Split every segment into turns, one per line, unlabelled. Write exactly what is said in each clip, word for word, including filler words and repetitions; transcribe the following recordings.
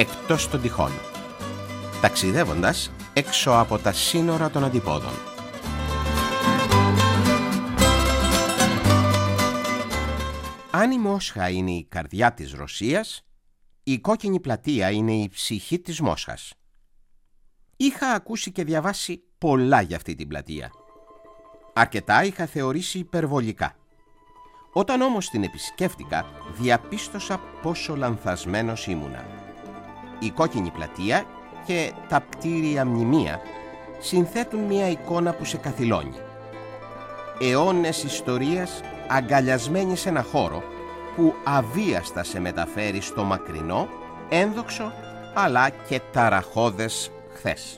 εκτός των τυχών, ταξιδεύοντας έξω από τα σύνορα των αντιπόδων. Αν η Μόσχα είναι η καρδιά της Ρωσίας, η κόκκινη πλατεία είναι η ψυχή της Μόσχας. Είχα ακούσει και διαβάσει πολλά για αυτή την πλατεία. Αρκετά είχα θεωρήσει υπερβολικά. Όταν όμως την επισκέφτηκα, διαπίστωσα πόσο λανθασμένος ήμουνα. Η κόκκινη πλατεία και τα κτίρια μνημεία συνθέτουν μια εικόνα που σε καθυλώνει. Αιώνες ιστορίας αγκαλιασμένη σε ένα χώρο που αβίαστα σε μεταφέρει στο μακρινό, ένδοξο αλλά και ταραχώδες χθες.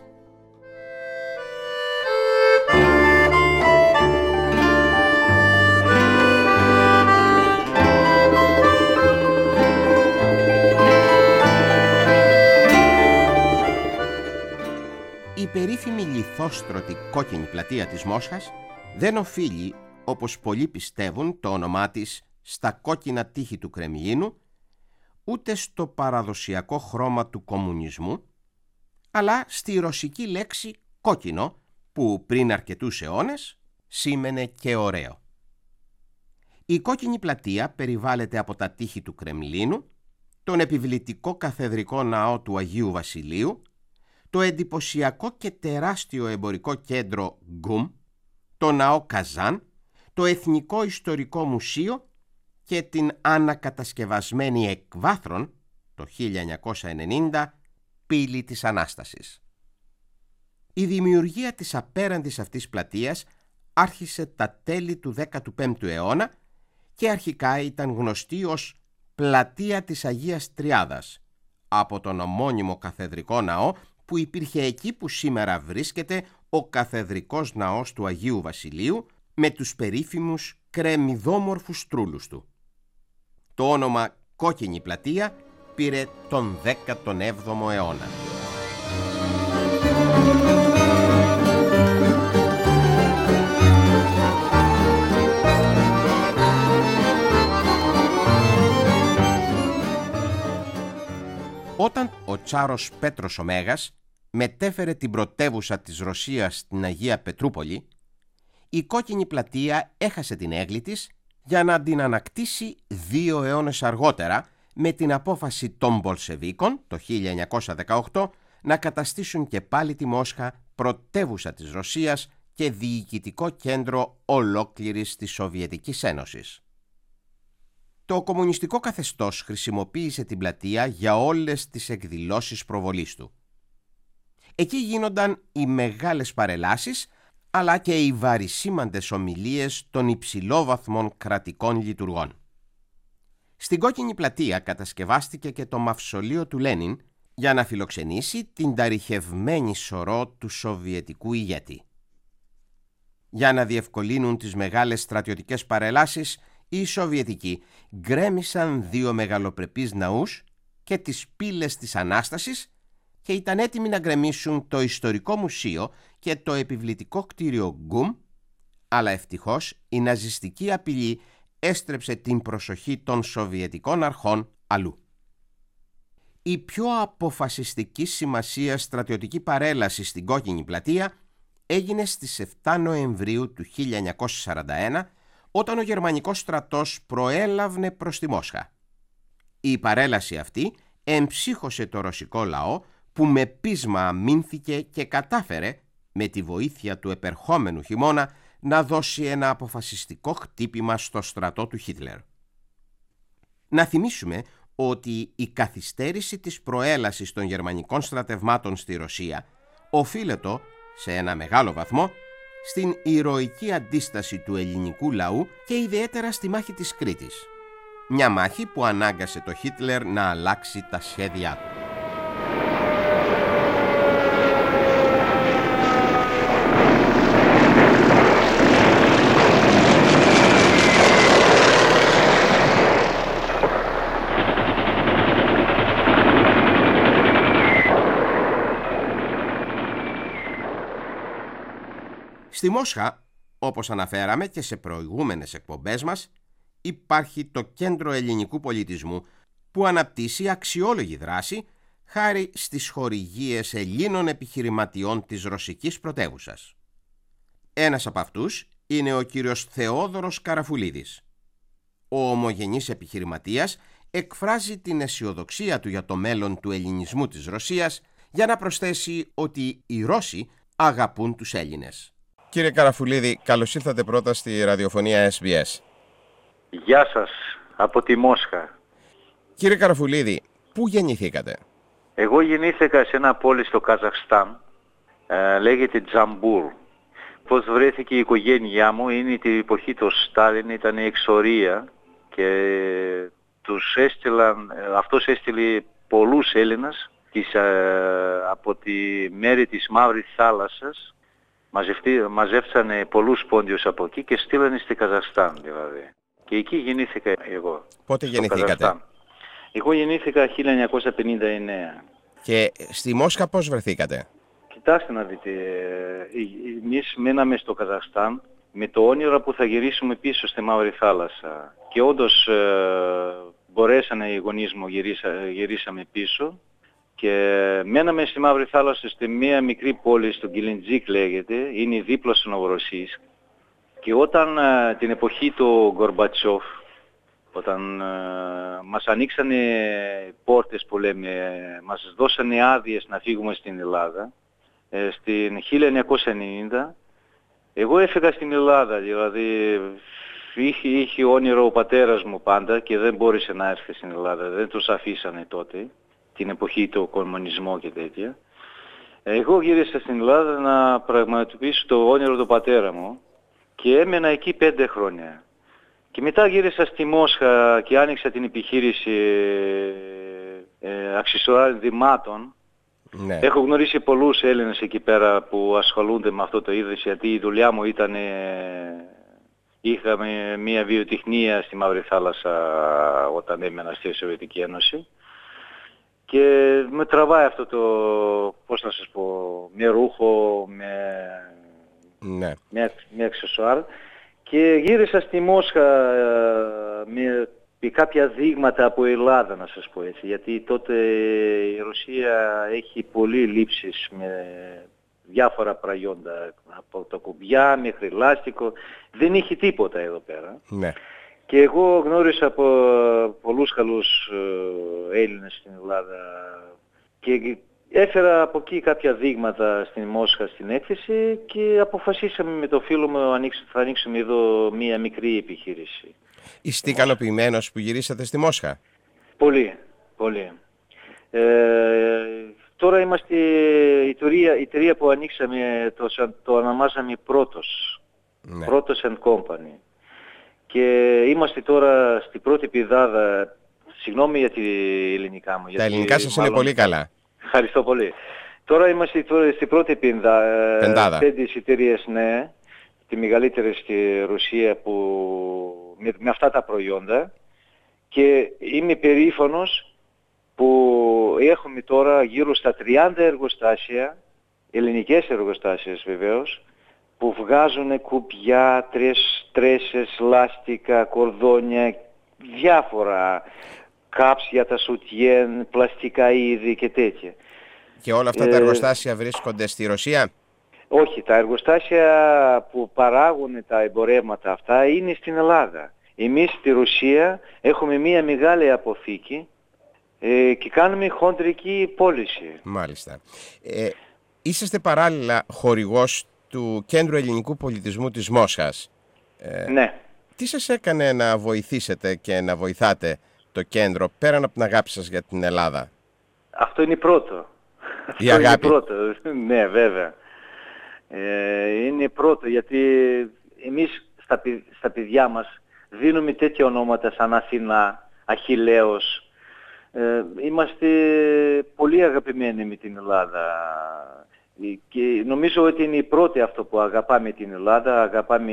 Η περίφημη λιθόστρωτη κόκκινη πλατεία της Μόσχας δεν οφείλει, όπως πολλοί πιστεύουν, το όνομά της στα κόκκινα τείχη του Κρεμλίνου, ούτε στο παραδοσιακό χρώμα του κομμουνισμού, αλλά στη ρωσική λέξη κόκκινο, που πριν αρκετούς αιώνες σήμαινε και ωραίο. Η κόκκινη πλατεία περιβάλλεται από τα τείχη του Κρεμλίνου, τον επιβλητικό καθεδρικό ναό του Αγίου Βασιλείου, το εντυπωσιακό και τεράστιο εμπορικό κέντρο Γκουμ, το ναό Καζάν, το Εθνικό Ιστορικό Μουσείο και την ανακατασκευασμένη εκ βάθρων το χίλια εννιακόσια ενενήντα πύλη της Ανάστασης. Η δημιουργία της απέραντης αυτής πλατείας άρχισε τα τέλη του δέκατου πέμπτου αιώνα και αρχικά ήταν γνωστή ως Πλατεία της Αγίας Τριάδας, από τον ομώνυμο καθεδρικό ναό που υπήρχε εκεί που σήμερα βρίσκεται ο καθεδρικός ναός του Αγίου Βασιλείου με τους περίφημους κρεμμυδόμορφους τρούλους του. Το όνομα Κόκκινη Πλατεία πήρε τον δέκατον έβδομο αιώνα. Όταν ο Τσάρος Πέτρος ο Μέγας μετέφερε την πρωτεύουσα της Ρωσίας στην Αγία Πετρούπολη, η Κόκκινη Πλατεία έχασε την έγκλη της για να την ανακτήσει δύο αιώνες αργότερα με την απόφαση των Μπολσεβίκων το χίλια εννιακόσια δεκαοκτώ να καταστήσουν και πάλι τη Μόσχα πρωτεύουσα της Ρωσίας και διοικητικό κέντρο ολόκληρης της Σοβιετικής Ένωσης. Το κομμουνιστικό καθεστώς χρησιμοποίησε την πλατεία για όλες τις εκδηλώσεις προβολής του. Εκεί γίνονταν οι μεγάλες παρελάσεις, αλλά και οι βαρισίμαντες ομιλίες των υψηλόβαθμων κρατικών λειτουργών. Στην Κόκκινη Πλατεία κατασκευάστηκε και το μαυσολείο του Λένιν για να φιλοξενήσει την ταριχευμένη σωρό του σοβιετικού ηγέτη. Για να διευκολύνουν τις μεγάλες στρατιωτικές παρελάσεις, οι Σοβιετικοί γκρέμισαν δύο μεγαλοπρεπείς ναούς και τις πύλες της Ανάστασης και ήταν έτοιμοι να γκρεμίσουν το Ιστορικό Μουσείο και το επιβλητικό κτίριο Γκουμ, αλλά ευτυχώς η ναζιστική απειλή έστρεψε την προσοχή των Σοβιετικών αρχών αλλού. Η πιο αποφασιστική σημασία στρατιωτική παρέλαση στην Κόκκινη Πλατεία έγινε στις επτά Νοεμβρίου του χίλια εννιακόσια σαράντα ένα, όταν ο γερμανικός στρατός προέλαβνε προς τη Μόσχα. Η παρέλαση αυτή εμψύχωσε το ρωσικό λαό που με πείσμα αμήνθηκε και κατάφερε, με τη βοήθεια του επερχόμενου χειμώνα, να δώσει ένα αποφασιστικό χτύπημα στο στρατό του Χίτλερ. Να θυμίσουμε ότι η καθυστέρηση της προέλασης των γερμανικών στρατευμάτων στη Ρωσία οφείλεται σε ένα μεγάλο βαθμό στην ηρωική αντίσταση του ελληνικού λαού και ιδιαίτερα στη μάχη της Κρήτης. Μια μάχη που ανάγκασε το Χίτλερ να αλλάξει τα σχέδιά του. Στη Μόσχα, όπως αναφέραμε και σε προηγούμενες εκπομπές μας, υπάρχει το Κέντρο Ελληνικού Πολιτισμού που αναπτύσσει αξιόλογη δράση, χάρη στις χορηγίες Ελλήνων επιχειρηματιών της ρωσικής πρωτεύουσας. Ένας από αυτούς είναι ο κύριος Θεόδωρος Καραφουλίδης. Ο ομογενής επιχειρηματίας εκφράζει την αισιοδοξία του για το μέλλον του ελληνισμού της Ρωσίας, για να προσθέσει ότι οι Ρώσοι αγαπούν τους Έλληνες. Κύριε Καραφουλίδη, καλώς ήρθατε πρώτα στη ραδιοφωνία Ες Μπι Ες.
Γεια σας, από τη Μόσχα.
Κύριε Καραφουλίδη, πού γεννηθήκατε?
Εγώ γεννήθηκα σε ένα πόλη στο Καζαχστάν, ε, λέγεται Τζαμπούρ. Πώς βρέθηκε η οικογένειά μου, είναι την εποχή του Στάλιν, ήταν εξορία και τους έστειλαν, αυτός έστειλε πολλούς Έλληνες της, ε, από τη μέρη της Μαύρης Θάλασσας, μαζεύσανε πολλούς πόντιους από εκεί και στείλανε στη Καζαχστάν δηλαδή. Και εκεί γεννήθηκα εγώ.
Πότε γεννηθήκατε?
Εγώ γεννήθηκα χίλια εννιακόσια πενήντα εννέα.
Και στη Μόσχα πώς βρεθήκατε?
Κοιτάξτε να δείτε, εμείς μέναμε στο Καζαχστάν με το όνειρο που θα γυρίσουμε πίσω στη Μαύρη Θάλασσα. Και όντως ε, μπορέσανε οι γονείς μου, γυρίσα, γυρίσαμε πίσω και μέναμε στη Μαύρη Θάλασσα στη μία μικρή πόλη, στο Γκελεντζίκ λέγεται, είναι δίπλα στο Νοβοροσίσκ. Και όταν ε, την εποχή του Γκορμπατσόφ, όταν ε, μας ανοίξανε πόρτες που λέμε, μας δώσανε άδειες να φύγουμε στην Ελλάδα, ε, στην χίλια εννιακόσια ενενήντα, εγώ έφυγα στην Ελλάδα, δηλαδή είχε, είχε όνειρο ο πατέρας μου πάντα και δεν μπόρεσε να έρθει στην Ελλάδα, δεν τους αφήσανε τότε, την εποχή του κομμουνισμού και τέτοια. Εγώ γύρισα στην Ελλάδα να πραγματοποιήσω το όνειρο του πατέρα μου και έμενα εκεί πέντε χρόνια. Και μετά γύρισα στη Μόσχα και άνοιξα την επιχείρηση ε, αξισουάρ δημάτων.
Ναι.
Έχω γνωρίσει πολλούς Έλληνες εκεί πέρα που ασχολούνται με αυτό το είδος, γιατί η δουλειά μου ήταν, ε, είχαμε μια βιοτεχνία στη Μαύρη Θάλασσα όταν έμενα στη Σοβιετική Ένωση. Και με τραβάει αυτό το, πώς να σας πω, με ρούχο, με,
ναι.
με, με αξισουάρ. Και γύρισα στη Μόσχα με κάποια δείγματα από Ελλάδα, να σας πω έτσι, γιατί τότε η Ρωσία έχει πολύ λήψεις με διάφορα προϊόντα, από τα κουμπιά μέχρι λάστιχο, δεν είχε τίποτα εδώ πέρα.
Ναι.
Και εγώ γνώρισα από πολλούς καλούς Έλληνες στην Ελλάδα και έφερα από εκεί κάποια δείγματα στην Μόσχα στην έκθεση και αποφασίσαμε με το φίλο μου θα ανοίξουμε εδώ μία μικρή επιχείρηση.
Είστε ικανοποιημένος που γυρίσατε στη Μόσχα?
Πολύ, πολύ. Ε, τώρα είμαστε η εταιρεία, η εταιρεία που ανοίξαμε, το, το ονομάζαμε Πρώτος.
Ναι.
Πρώτος and Company. Και είμαστε τώρα στη πρώτη πηδάδα, συγγνώμη για τη ελληνικά μου.
Τα ελληνικά σας μάλλον είναι πολύ καλά.
Ευχαριστώ πολύ. Τώρα είμαστε τώρα στην πρώτη πενδά,
πεντάδα.
Πέντε εταιρείες, ναι, τη μεγαλύτερη στη Ρωσία που, με, με αυτά τα προϊόντα. Και είμαι περήφανος που έχουμε τώρα γύρω στα τριάντα εργοστάσια, ελληνικές εργοστάσιες βεβαίως, που βγάζουν κουπιά, τρες, τρέσες, λάστιχα, κορδόνια, διάφορα, κάψ για τα σουτιέν, πλαστικά είδη και τέτοια.
Και όλα αυτά τα εργοστάσια βρίσκονται στη Ρωσία?
Όχι, τα εργοστάσια που παράγουν τα εμπορεύματα αυτά είναι στην Ελλάδα. Εμείς στη Ρωσία έχουμε μία μεγάλη αποθήκη ε, και κάνουμε χοντρική πώληση.
Μάλιστα. Ε, είσαστε παράλληλα χορηγός του Κέντρου Ελληνικού Πολιτισμού της Μόσχας. Ε,
ναι.
Τι σας έκανε να βοηθήσετε και να βοηθάτε το κέντρο πέραν από την αγάπη σας για την Ελλάδα?
Αυτό είναι πρώτο.
Η Αυτό αγάπη.
Είναι πρώτο. Ναι, βέβαια. Ε, είναι πρώτο γιατί εμείς στα, στα παιδιά μας δίνουμε τέτοια ονόματα σαν Αθηνά, Αχιλλέος. Ε, είμαστε πολύ αγαπημένοι με την Ελλάδα. Και νομίζω ότι είναι η πρώτη αυτό που αγαπάμε την Ελλάδα, αγαπάμε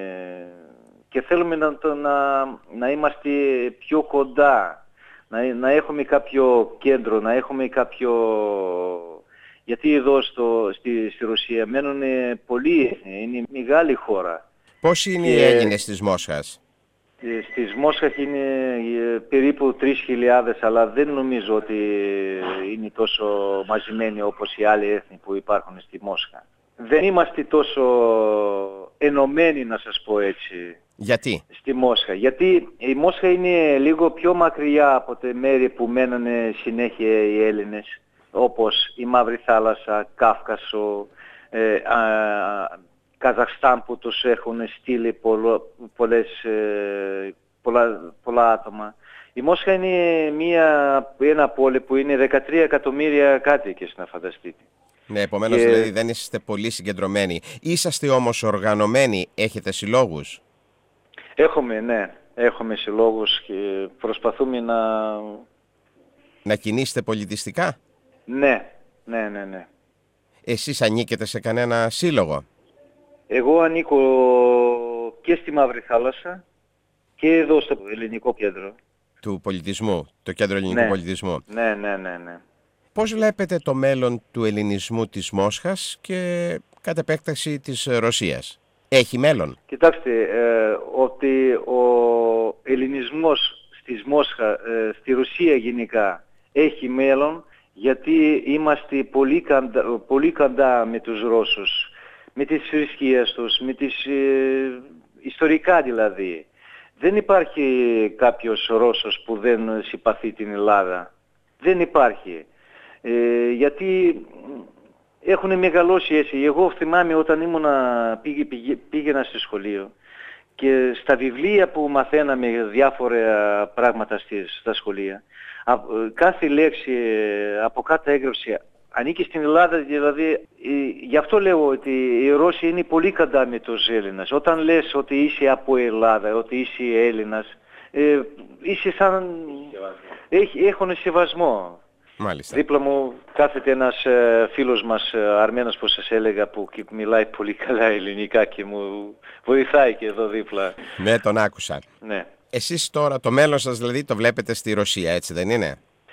και θέλουμε να, να, να είμαστε πιο κοντά, να, να έχουμε κάποιο κέντρο, να έχουμε κάποιο... Γιατί εδώ στο, στη, στη Ρωσία μένουν πολλοί έθνοι, είναι μεγάλη χώρα.
Πόσοι είναι
και...
οι Έλληνες της Μόσχας?
Στις Μόσχας είναι περίπου τρεις χιλιάδες, αλλά δεν νομίζω ότι είναι τόσο μαζεμένοι όπως οι άλλοι έθνοι που υπάρχουν στη Μόσχα. Δεν είμαστε τόσο ενωμένοι, να σας πω έτσι.
Γιατί?
Στη Μόσχα. Γιατί η Μόσχα είναι λίγο πιο μακριά από τα μέρη που μένανε συνέχεια οι Έλληνες, όπως η Μαύρη Θάλασσα, Κάφκασο, ε, α, Καζαχστάν που τους έχουν στείλει πολλο, πολλές, ε, πολλά, πολλά άτομα. Η Μόσχα είναι μια, ένα πόλη που είναι δεκατρία εκατομμύρια κάτοικες, να φανταστείτε.
Ναι, επομένως και... δηλαδή δεν είστε πολύ συγκεντρωμένοι. Είσαστε όμως οργανωμένοι, έχετε συλλόγους?
Έχουμε, ναι. Έχουμε συλλόγους και προσπαθούμε να...
Να κινήσετε πολιτιστικά?
Ναι, ναι, ναι, ναι.
Εσείς ανήκετε σε κανένα σύλλογο?
Εγώ ανήκω και στη Μαύρη Θάλασσα και εδώ στο Ελληνικό Κέντρο.
Του πολιτισμού, το Κέντρο Ελληνικού
ναι.
Πολιτισμού.
Ναι, ναι, ναι, ναι.
Πώς βλέπετε το μέλλον του ελληνισμού της Μόσχας και κατ' επέκταση της Ρωσίας? Έχει μέλλον?
Κοιτάξτε, ε, ότι ο ελληνισμός στις Μόσχα, ε, στη Ρωσία γενικά, έχει μέλλον, γιατί είμαστε πολύ κοντά, πολύ κοντά με τους Ρώσους, με τις θρησκείες τους, με τις ε, ιστορικά δηλαδή. Δεν υπάρχει κάποιος Ρώσος που δεν συμπαθεί την Ελλάδα. Δεν υπάρχει. Ε, γιατί έχουν μεγαλώσει έτσι. Εγώ θυμάμαι όταν ήμουνα, πήγε, πήγε, πήγαινα στο σχολείο και στα βιβλία που μαθαίναμε διάφορα πράγματα στις, στα σχολεία, α, κάθε λέξη από κάτω έγραψε ανήκει στην Ελλάδα, δηλαδή ε, γι' αυτό λέω ότι οι Ρώσοι είναι πολύ κοντά με τους Έλληνες. Όταν λες ότι είσαι από Ελλάδα, ότι είσαι Έλληνας, ε, είσαι σαν... Έχει, έχουν σεβασμό.
Μάλιστα.
Δίπλα μου κάθεται ένας ε, φίλος μας, ε, Αρμένος που σας έλεγα, που μιλάει πολύ καλά ελληνικά και μου βοηθάει και εδώ δίπλα.
Ναι, τον άκουσα.
Ναι.
Εσείς τώρα το μέλλον σας δηλαδή το βλέπετε στη Ρωσία, έτσι δεν είναι?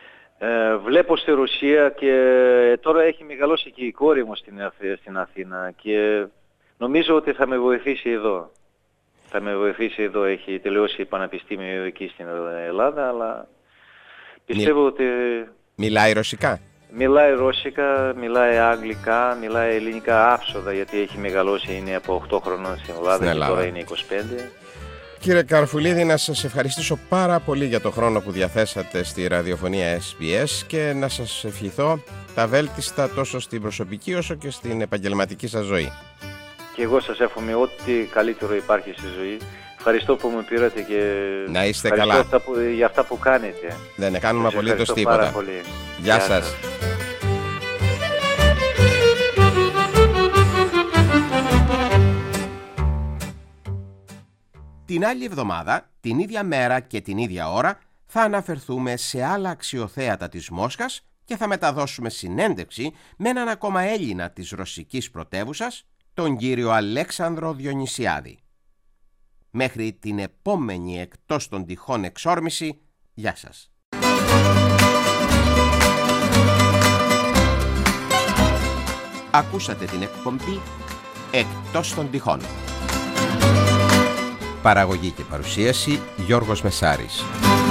Ε, βλέπω στη Ρωσία και τώρα έχει μεγαλώσει και η κόρη μου στην, στην Αθήνα και νομίζω ότι θα με βοηθήσει εδώ. Θα με βοηθήσει εδώ, έχει τελειώσει πανεπιστήμιο εκεί στην Ελλάδα, αλλά πιστεύω Μι... ότι...
Μιλάει ρωσικά?
Μιλάει ρώσικα, μιλάει αγγλικά, μιλάει ελληνικά άψογα, γιατί έχει μεγαλώσει, είναι από οκτώ χρονών στην Ελλάδα, στην Ελλάδα. Και τώρα είναι είκοσι πέντε.
Κύριε Καρφουλίδη, να σας ευχαριστήσω πάρα πολύ για το χρόνο που διαθέσατε στη ραδιοφωνία ες μπι ες και να σας ευχηθώ τα βέλτιστα τόσο στην προσωπική όσο και στην επαγγελματική σας ζωή.
Και εγώ σας εύχομαι ό,τι καλύτερο υπάρχει στη ζωή. Ευχαριστώ που με πήρατε και
να είστε
ευχαριστώ
καλά.
Αυτά που, για αυτά που κάνετε.
Δεν κάνουμε απολύτως τίποτα.
Πολύ.
Γεια, Γεια σας. σας. Την άλλη εβδομάδα, την ίδια μέρα και την ίδια ώρα, θα αναφερθούμε σε άλλα αξιοθέατα της Μόσχας και θα μεταδώσουμε συνέντευξη με έναν ακόμα Έλληνα της ρωσικής πρωτεύουσας, τον κύριο Αλέξανδρο Διονυσιάδη. Μέχρι την επόμενη εκτός των τυχών εξόρμηση, γεια σας. Ακούσατε την εκπομπή Εκτός των τυχών. Παραγωγή και παρουσίαση Γιώργος Μεσάρης.